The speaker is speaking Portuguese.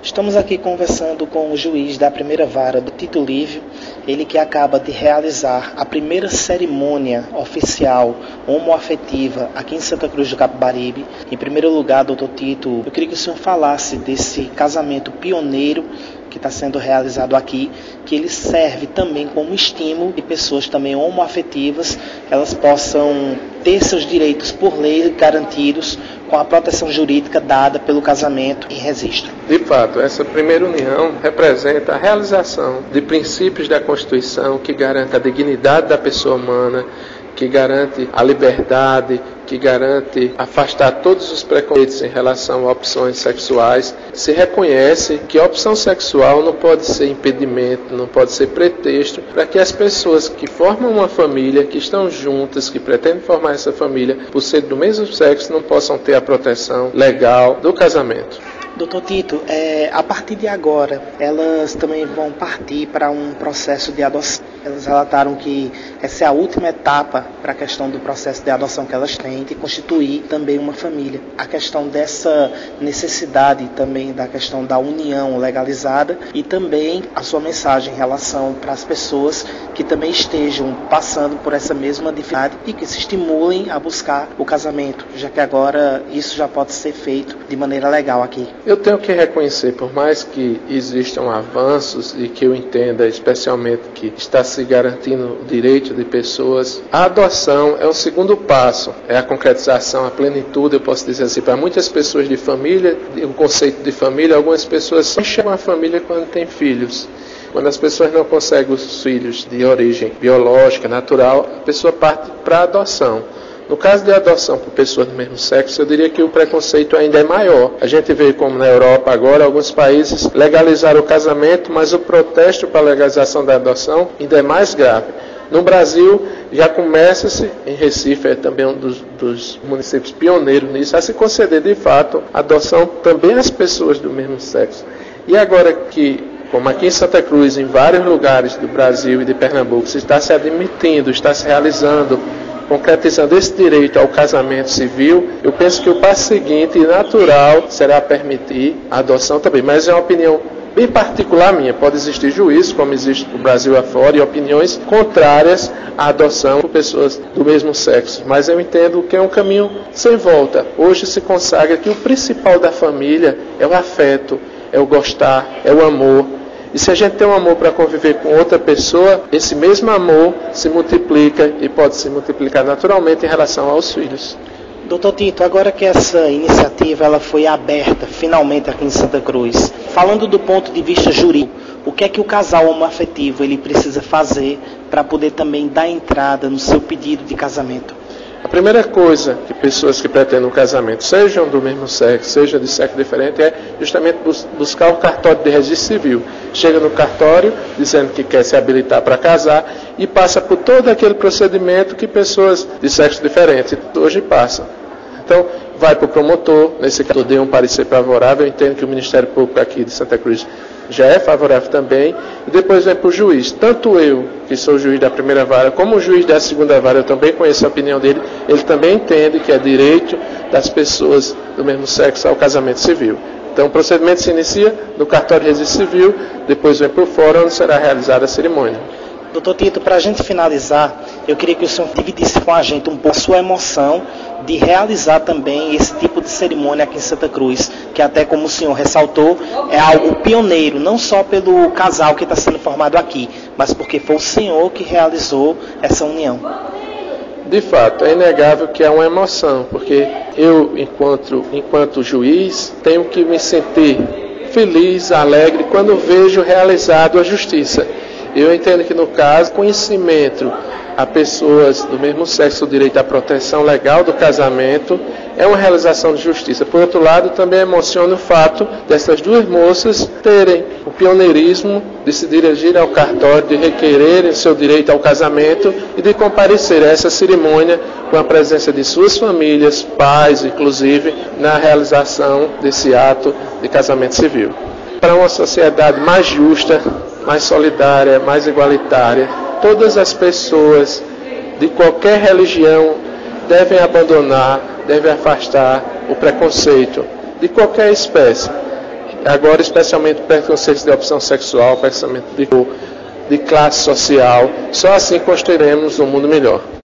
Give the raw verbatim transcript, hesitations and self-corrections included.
Estamos aqui conversando com o juiz da primeira vara do Tito Livio, ele que acaba de realizar a primeira cerimônia oficial homoafetiva aqui em Santa Cruz do Capibaribe. Em primeiro lugar, doutor Tito, eu queria que o senhor falasse desse casamento pioneiro que está sendo realizado aqui, que ele serve também como estímulo de pessoas também homoafetivas, elas possam ter seus direitos por lei garantidos com a proteção jurídica dada pelo casamento em registro. De fato, essa primeira união representa a realização de princípios da Constituição que garante a dignidade da pessoa humana, que garante a liberdade, que garante afastar todos os preconceitos em relação a opções sexuais. Se reconhece que a opção sexual não pode ser impedimento, não pode ser pretexto para que as pessoas que formam uma família, que estão juntas, que pretendem formar essa família, por ser do mesmo sexo, não possam ter a proteção legal do casamento. Doutor Tito, é, a partir de agora, elas também vão partir para um processo de adoção. Elas relataram que essa é a última etapa para a questão do processo de adoção que elas têm, de constituir também uma família. A questão dessa necessidade também da questão da união legalizada e também a sua mensagem em relação para as pessoas que também estejam passando por essa mesma dificuldade e que se estimulem a buscar o casamento, já que agora isso já pode ser feito de maneira legal aqui. Eu tenho que reconhecer, por mais que existam avanços e que eu entenda especialmente que está se garantindo o direito de pessoas, a adoção é o segundo passo, é a concretização, a plenitude, eu posso dizer assim, para muitas pessoas de família, o conceito de família, algumas pessoas só chegam à família quando têm filhos. Quando as pessoas não conseguem os filhos de origem biológica, natural, a pessoa parte para a adoção. No caso de adoção por pessoas do mesmo sexo, eu diria que o preconceito ainda é maior. A gente vê como na Europa agora, alguns países legalizaram o casamento, mas o protesto para a legalização da adoção ainda é mais grave. No Brasil, já começa-se, em Recife, é também um dos, dos municípios pioneiros nisso, a se conceder de fato a adoção também às pessoas do mesmo sexo. E agora que, como aqui em Santa Cruz, em vários lugares do Brasil e de Pernambuco, se está se admitindo, está se realizando, concretizando esse direito ao casamento civil, eu penso que o passo seguinte e natural será permitir a adoção também. Mas é uma opinião bem particular minha. Pode existir juízos, como existe no Brasil afora, e opiniões contrárias à adoção por pessoas do mesmo sexo. Mas eu entendo que é um caminho sem volta. Hoje se consagra que o principal da família é o afeto, é o gostar, é o amor. E se a gente tem um amor para conviver com outra pessoa, esse mesmo amor se multiplica e pode se multiplicar naturalmente em relação aos filhos. Doutor Tito, agora que essa iniciativa ela foi aberta finalmente aqui em Santa Cruz, falando do ponto de vista jurídico, o que é que o casal homoafetivo ele precisa fazer para poder também dar entrada no seu pedido de casamento? A primeira coisa que pessoas que pretendem um casamento, sejam do mesmo sexo, sejam de sexo diferente, é justamente bus- buscar o cartório de registro civil. Chega no cartório dizendo que quer se habilitar para casar e passa por todo aquele procedimento que pessoas de sexo diferente hoje passam. Então, vai para o promotor, nesse caso, dei um parecer favorável, eu entendo que o Ministério Público aqui de Santa Cruz já é favorável também, e depois vem para o juiz. Tanto eu, que sou juiz da primeira vara, como o juiz da segunda vara, eu também conheço a opinião dele, ele também entende que é direito das pessoas do mesmo sexo ao casamento civil. Então o procedimento se inicia no cartório de registro civil, depois vem para o fórum onde será realizada a cerimônia. Doutor Tito, para a gente finalizar, eu queria que o senhor dividisse com a gente um pouco a sua emoção de realizar também esse tipo de cerimônia aqui em Santa Cruz, que até como o senhor ressaltou, é algo pioneiro, não só pelo casal que está sendo formado aqui, mas porque foi o senhor que realizou essa união. De fato, é inegável que é uma emoção, porque eu, enquanto, enquanto juiz, tenho que me sentir feliz, alegre, quando vejo realizado a justiça. Eu entendo que, no caso, conhecimento a pessoas do mesmo sexo o direito à proteção legal do casamento é uma realização de justiça. Por outro lado, também emociona o fato dessas duas moças terem o pioneirismo de se dirigir ao cartório, de requererem seu direito ao casamento e de comparecer a essa cerimônia com a presença de suas famílias, pais, inclusive, na realização desse ato de casamento civil. Para uma sociedade mais justa, mais solidária, mais igualitária, todas as pessoas de qualquer religião devem abandonar, devem afastar o preconceito de qualquer espécie. agora especialmente preconceitos de opção sexual, pensamento de cor, de classe social. Só assim construiremos um mundo melhor.